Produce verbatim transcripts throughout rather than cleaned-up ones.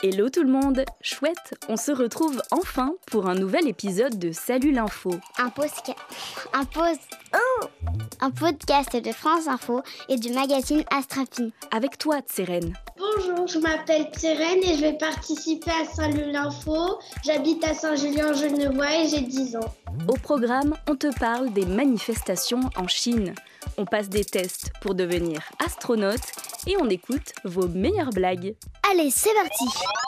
Hello tout le monde! Chouette, on se retrouve enfin pour un nouvel épisode de Salut l'info. Un, posca... un, pos... oh un podcast de France Info et du magazine Astrapi. Avec toi, Tseren. Bonjour, je m'appelle Tseren et je vais participer à Salut l'info. J'habite à Saint-Julien-Genevois et j'ai dix ans. Au programme, on te parle des manifestations en Chine. On passe des tests pour devenir astronaute et on écoute vos meilleures blagues. Allez, c'est parti!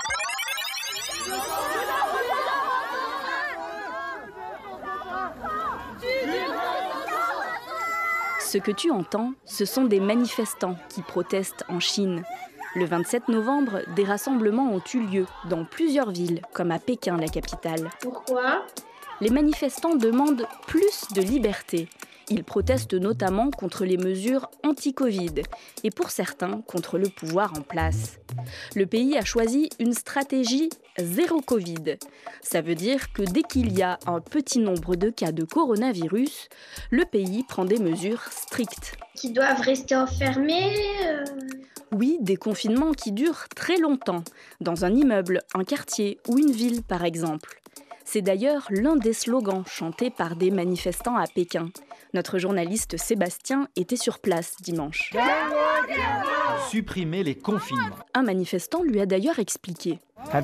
Ce que tu entends, ce sont des manifestants qui protestent en Chine. Le vingt-sept novembre, des rassemblements ont eu lieu dans plusieurs villes, comme à Pékin, la capitale. Pourquoi ? Les manifestants demandent plus de liberté. Ils protestent notamment contre les mesures anti-Covid et pour certains, contre le pouvoir en place. Le pays a choisi une stratégie zéro Covid. Ça veut dire que dès qu'il y a un petit nombre de cas de coronavirus, le pays prend des mesures strictes. Qui doivent rester enfermés euh... Oui, des confinements qui durent très longtemps, dans un immeuble, un quartier ou une ville par exemple. C'est d'ailleurs l'un des slogans chantés par des manifestants à Pékin. Notre journaliste Sébastien était sur place dimanche. Supprimer les confinements. Un manifestant lui a d'ailleurs expliqué.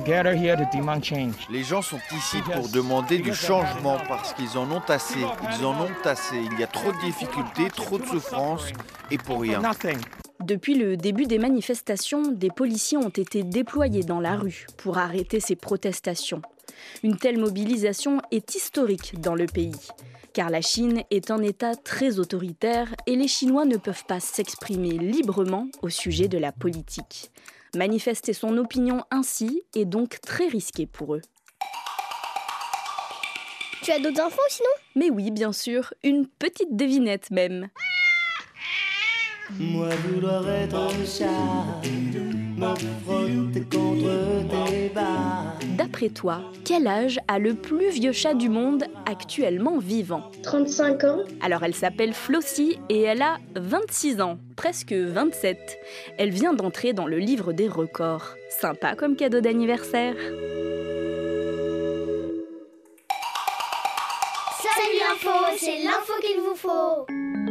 Les gens sont ici pour demander du changement parce qu'ils en ont assez. Ils en ont assez. Il y a trop de difficultés, trop de souffrances et pour rien. Depuis le début des manifestations, des policiers ont été déployés dans la rue pour arrêter ces protestations. Une telle mobilisation est historique dans le pays, car la Chine est un État très autoritaire et les Chinois ne peuvent pas s'exprimer librement au sujet de la politique. Manifester son opinion ainsi est donc très risqué pour eux. Tu as d'autres infos sinon ? Mais oui, bien sûr, une petite devinette même. Moi vouloir être un chat, me frotter contre tes bas. D'après toi, quel âge a le plus vieux chat du monde actuellement vivant ? trente-cinq ans. Alors elle s'appelle Flossie et elle a vingt-six ans, presque vingt-sept. Elle vient d'entrer dans le livre des records. Sympa comme cadeau d'anniversaire. Salut l'info, c'est l'info qu'il vous faut.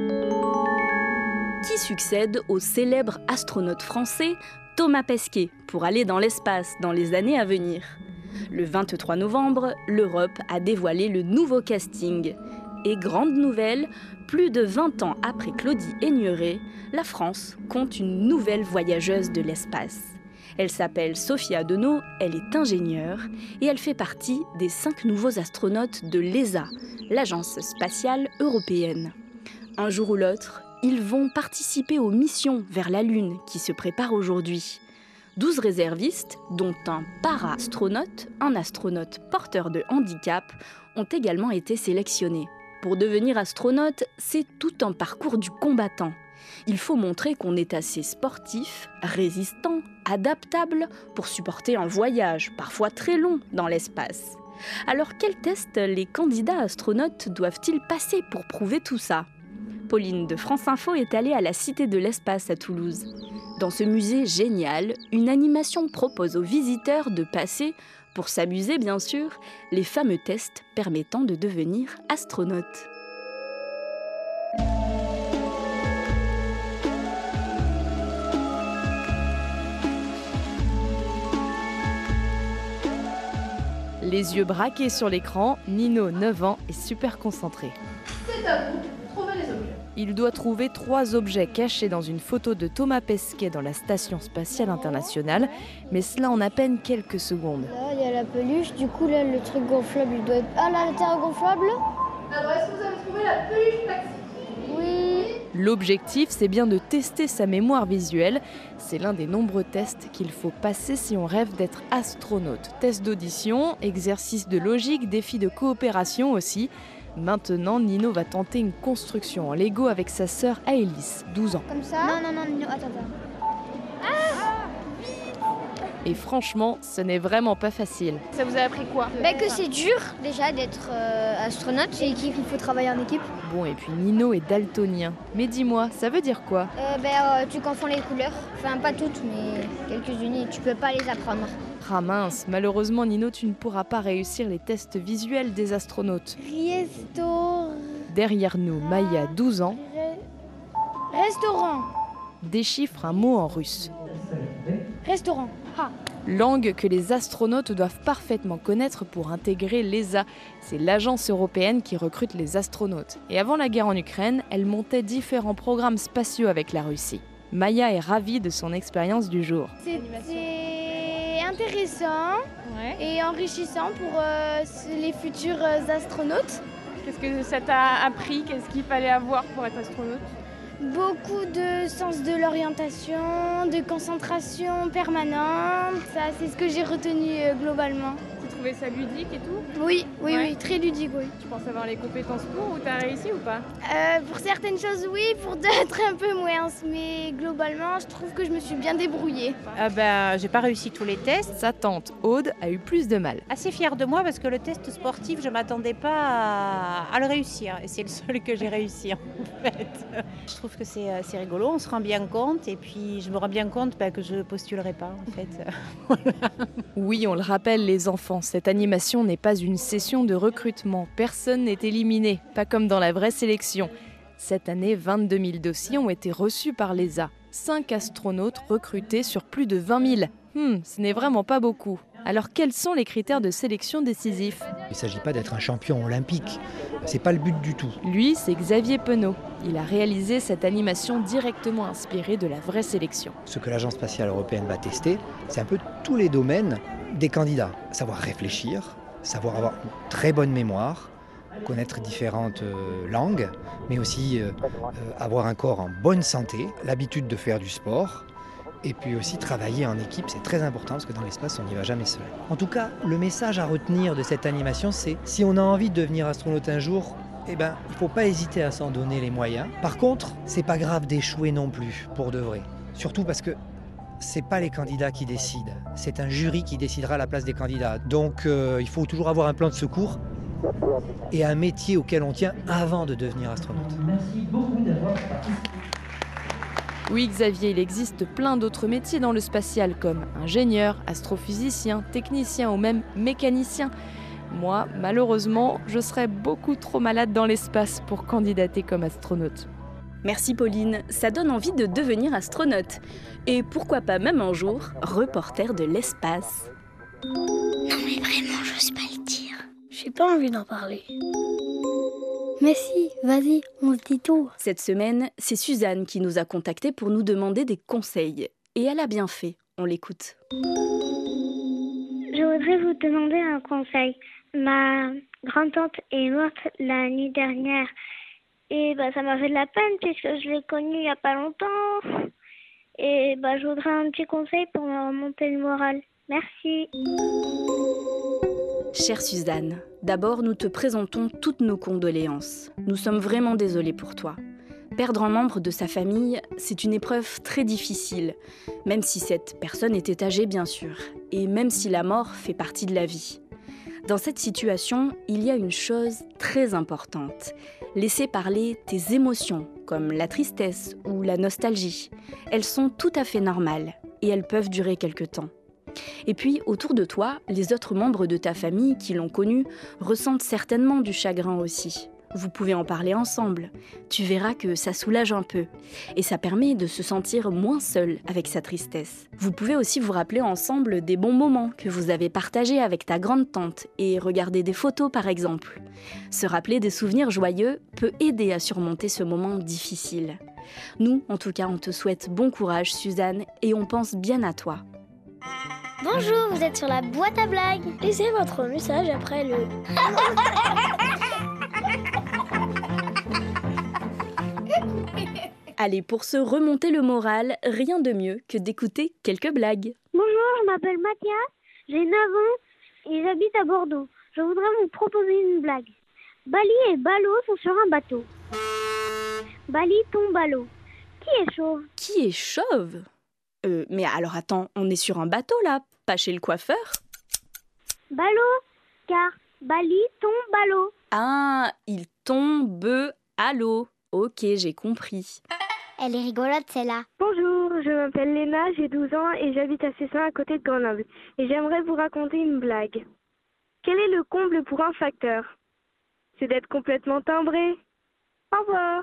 Qui succède au célèbre astronaute français Thomas Pesquet pour aller dans l'espace dans les années à venir. Le vingt-trois novembre, l'Europe a dévoilé le nouveau casting. Et grande nouvelle, plus de vingt ans après Claudie Aigneret, la France compte une nouvelle voyageuse de l'espace. Elle s'appelle Sophia Deneau, elle est ingénieure et elle fait partie des cinq nouveaux astronautes de l'E S A, l'Agence spatiale européenne. Un jour ou l'autre, ils vont participer aux missions vers la Lune qui se préparent aujourd'hui. douze réservistes, dont un para-astronaute, un astronaute porteur de handicap, ont également été sélectionnés. Pour devenir astronaute, c'est tout un parcours du combattant. Il faut montrer qu'on est assez sportif, résistant, adaptable pour supporter un voyage, parfois très long, dans l'espace. Alors quels tests les candidats astronautes doivent-ils passer pour prouver tout ça ? Pauline de France Info est allée à la Cité de l'Espace à Toulouse. Dans ce musée génial, une animation propose aux visiteurs de passer, pour s'amuser bien sûr, les fameux tests permettant de devenir astronaute. Les yeux braqués sur l'écran, Nino, neuf ans, est super concentré. C'est à vous, trouvez les objets. Il doit trouver trois objets cachés dans une photo de Thomas Pesquet dans la Station Spatiale Internationale, mais cela en à peine quelques secondes. Là, il y a la peluche, du coup, là, le truc gonflable, il doit être... Ah, là, la terre gonflable. Alors, est-ce que vous avez trouvé la peluche plastique ? Oui. L'objectif, c'est bien de tester sa mémoire visuelle. C'est l'un des nombreux tests qu'il faut passer si on rêve d'être astronaute. Test d'audition, exercice de logique, défi de coopération aussi. Maintenant, Nino va tenter une construction en Lego avec sa sœur Aélis, douze ans. Comme ça ? Non, non, non, Nino, attends, attends. Ah Et franchement, ce n'est vraiment pas facile. Ça vous a appris quoi? Bah que c'est dur déjà d'être euh, astronaute et qu'il faut travailler en équipe. Bon, et puis Nino est daltonien. Mais dis-moi, ça veut dire quoi? Euh, bah, euh, tu confonds les couleurs. Enfin, pas toutes, mais quelques-unes et tu peux pas les apprendre. Ah mince, malheureusement Nino, tu ne pourras pas réussir les tests visuels des astronautes. Restaurant. Derrière nous, Maya, douze ans, Restaurant. déchiffre un mot en russe. Restaurant. Ah. Langue que les astronautes doivent parfaitement connaître pour intégrer l'E S A. C'est l'agence européenne qui recrute les astronautes. Et avant la guerre en Ukraine, elle montait différents programmes spatiaux avec la Russie. Maya est ravie de son expérience du jour. C'était intéressant Ouais. et enrichissant pour euh, les futurs euh, astronautes. Qu'est-ce que ça t'a appris? Qu'est-ce qu'il fallait avoir pour être astronaute? Beaucoup de sens de l'orientation, de concentration permanente. Ça, c'est ce que j'ai retenu euh, globalement. Tu trouvais ça ludique et tout? Oui, oui, Ouais. oui, très ludique, oui. Tu penses avoir les compétences pour ou t'as réussi ou pas? Euh, pour certaines choses, oui, pour d'autres, un peu moins. Mais globalement, je trouve que je me suis bien débrouillée. Ah ben, j'ai pas réussi tous les tests. Sa tante, Aude, a eu plus de mal. Assez fière de moi parce que le test sportif, je m'attendais pas à, à le réussir. Et c'est le seul que j'ai réussi en fait. Je trouve que c'est, c'est rigolo, on se rend bien compte. Et puis je me rends bien compte bah, que je postulerai pas en fait. Oui, on le rappelle les enfants, cette animation n'est pas une session de recrutement. Personne n'est éliminé, pas comme dans la vraie sélection. Cette année, vingt-deux mille dossiers ont été reçus par l'E S A. Cinq astronautes recrutés sur plus de vingt mille. Hmm, ce n'est vraiment pas beaucoup. Alors quels sont les critères de sélection décisifs? Il ne s'agit pas d'être un champion olympique, c'est pas le but du tout. Lui, c'est Xavier Penaud. Il a réalisé cette animation directement inspirée de la vraie sélection. Ce que l'Agence spatiale européenne va tester, c'est un peu tous les domaines des candidats. Savoir réfléchir, savoir avoir une très bonne mémoire, connaître différentes euh, langues, mais aussi euh, euh, avoir un corps en bonne santé, l'habitude de faire du sport, et puis aussi travailler en équipe, c'est très important parce que dans l'espace, on n'y va jamais seul. En tout cas, le message à retenir de cette animation, c'est si on a envie de devenir astronaute un jour, eh ben, il ne faut pas hésiter à s'en donner les moyens. Par contre, c'est pas grave d'échouer non plus, pour de vrai. Surtout parce que c'est pas les candidats qui décident, c'est un jury qui décidera à la place des candidats. Donc euh, il faut toujours avoir un plan de secours et un métier auquel on tient avant de devenir astronaute. Merci beaucoup d'avoir participé. Oui, Xavier, il existe plein d'autres métiers dans le spatial comme ingénieur, astrophysicien, technicien ou même mécanicien. Moi, malheureusement, je serais beaucoup trop malade dans l'espace pour candidater comme astronaute. Merci Pauline, ça donne envie de devenir astronaute. Et pourquoi pas même un jour, reporter de l'espace. Non mais vraiment, j'ose pas le dire. J'ai pas envie d'en parler. Mais si, vas-y, on se dit tout. Cette semaine, c'est Suzanne qui nous a contactés pour nous demander des conseils. Et elle a bien fait, on l'écoute. Je voudrais vous demander un conseil. Ma grand-tante est morte la nuit dernière. Et bah, ça m'a fait de la peine puisque je l'ai connue il n'y a pas longtemps. Et bah, je voudrais un petit conseil pour me remonter le moral. Merci. Chère Suzanne, d'abord nous te présentons toutes nos condoléances. Nous sommes vraiment désolés pour toi. Perdre un membre de sa famille, c'est une épreuve très difficile, même si cette personne était âgée bien sûr, et même si la mort fait partie de la vie. Dans cette situation, il y a une chose très importante. Laisser parler tes émotions, comme la tristesse ou la nostalgie. Elles sont tout à fait normales, et elles peuvent durer quelque temps. Et puis, autour de toi, les autres membres de ta famille qui l'ont connu ressentent certainement du chagrin aussi. Vous pouvez en parler ensemble. Tu verras que ça soulage un peu. Et ça permet de se sentir moins seul avec sa tristesse. Vous pouvez aussi vous rappeler ensemble des bons moments que vous avez partagés avec ta grande-tante et regarder des photos par exemple. Se rappeler des souvenirs joyeux peut aider à surmonter ce moment difficile. Nous, en tout cas, on te souhaite bon courage, Suzanne, et on pense bien à toi. Bonjour, vous êtes sur la boîte à blagues. Laissez votre message après le... Allez, pour se remonter le moral, rien de mieux que d'écouter quelques blagues. Bonjour, je m'appelle Mathias, j'ai neuf ans et j'habite à Bordeaux. Je voudrais vous proposer une blague. Bali et Ballot sont sur un bateau. Bali tombe à l'eau. Qui est chauve? Qui est chauve? Euh, mais alors attends, on est sur un bateau là, pas chez le coiffeur? Ballot, car Bali tombe à l'eau. Ah, il tombe à l'eau. Ok, j'ai compris. Elle est rigolote, celle-là. Bonjour, je m'appelle Léna, j'ai douze ans et j'habite à Cessin à côté de Grenoble. Et j'aimerais vous raconter une blague. Quel est le comble pour un facteur? C'est d'être complètement timbré. Au revoir.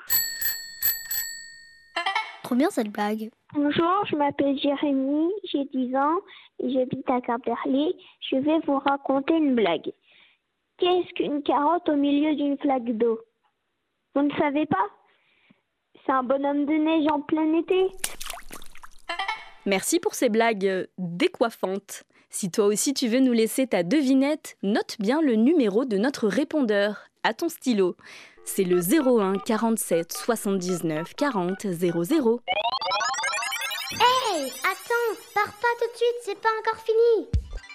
Trop bien cette blague. Bonjour, je m'appelle Jérémy, j'ai dix ans et j'habite à Quimperlé. Je vais vous raconter une blague. Qu'est-ce qu'une carotte au milieu d'une flaque d'eau? Vous ne savez pas? C'est un bonhomme de neige en plein été. Merci pour ces blagues décoiffantes. Si toi aussi tu veux nous laisser ta devinette, note bien le numéro de notre répondeur à ton stylo. C'est le zéro un quarante-sept soixante-dix-neuf quarante zéro zéro. Hey, attends, pars pas tout de suite, c'est pas encore fini.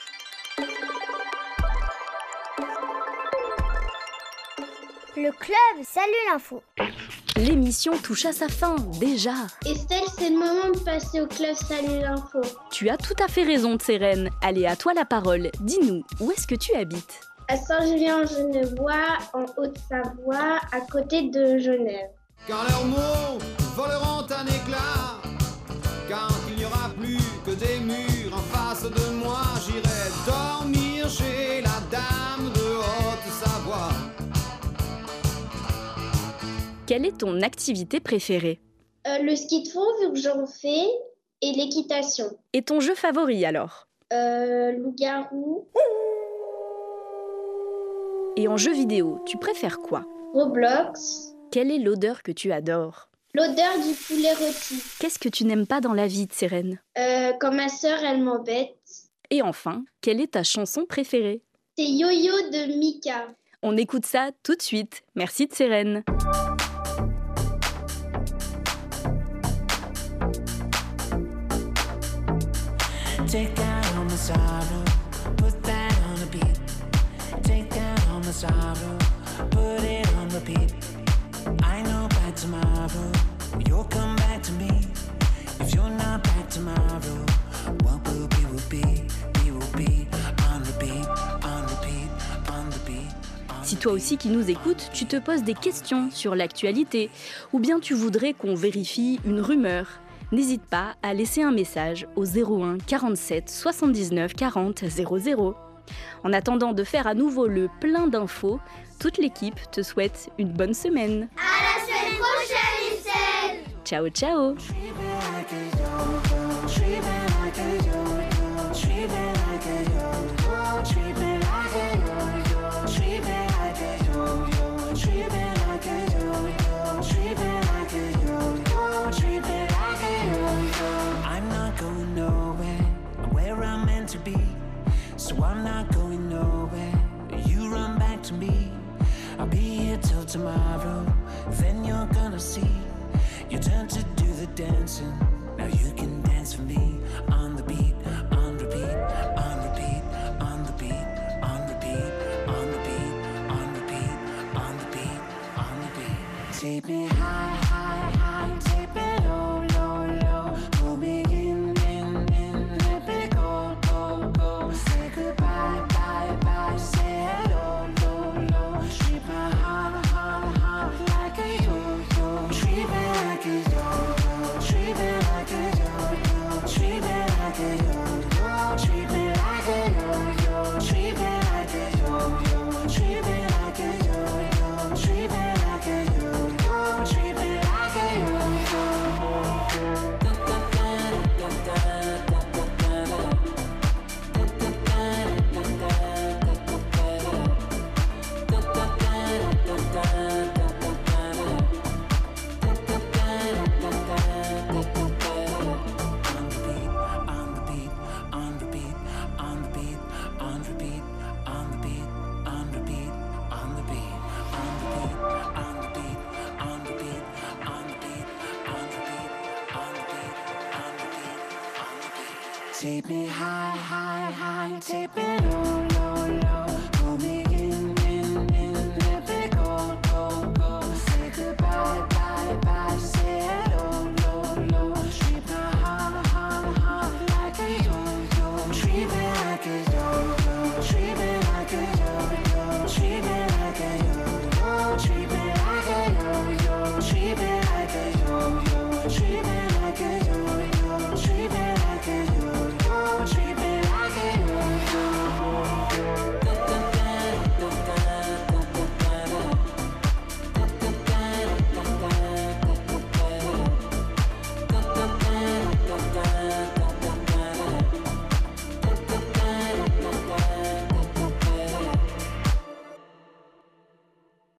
Le club, salut l'info. L'émission touche à sa fin, déjà. Estelle, c'est le moment de passer au club Salut l'info. Tu as tout à fait raison, Tseren. Allez, à toi la parole. Dis-nous, où est-ce que tu habites? À Saint-Julien-en-Genevois, en Haute-Savoie, à côté de Genève. Quand leurs mots voleront un éclat, quand il n'y aura plus que des murs en face de moi, j'irai dormir chez la dame de Haute-Savoie. Quelle est ton activité préférée? euh, Le ski de fond, vu que j'en fais, et l'équitation. Et ton jeu favori alors? euh, Loup-garou. Et en jeu vidéo, tu préfères quoi? Roblox. Quelle est l'odeur que tu adores? L'odeur du poulet rôti. Qu'est-ce que tu n'aimes pas dans la vie, Tseren? Euh, quand ma sœur, elle m'embête. Et enfin, quelle est ta chanson préférée? C'est Yo-Yo de Mika. On écoute ça tout de suite. Merci, Tseren. Take that on the sorrow, put that on a beat. Take that on the sorrow, put it on repeat. I know by tomorrow, you'll come back to me. If you're not back tomorrow, what will be, will be, we will be on repeat, on repeat, on repeat. Si toi aussi qui nous écoutes, tu te poses des questions sur l'actualité, ou bien tu voudrais qu'on vérifie une rumeur, n'hésite pas à laisser un message au zéro un quarante-sept soixante-dix-neuf quarante zéro zéro. En attendant de faire à nouveau le plein d'infos, toute l'équipe te souhaite une bonne semaine. À la semaine prochaine, Estelle. Ciao, ciao. So I'm not going nowhere. You run back to me. I'll be here till tomorrow. Then you're gonna see. You turn to do the dancing. Now you can dance for me. On the beat, on repeat, on repeat, on the beat, on repeat, on the beat, on repeat, on the beat, on the beat. Take me high, high, high. Take me low, low, low. Pull me in, in, in. Let me go, go, go. Say goodbye, bye, bye. Say hello, low, low. Treat my heart, heart, heart like a yo-yo. Treat me like a yo-yo. Treat me like a yo-yo. Treat me like a yo-yo. Treat me like a yo-yo. Treat me like a yo-yo. Treat me like a yo-yo. Treat me like a yo-yo. Treat me like a yo-yo. Take me high, high, high, take me low, low, low. Pull me in, in, in, let me go, go, go. Say goodbye, bye, bye, say hello, low, low. Treat my heart, heart, heart. baby.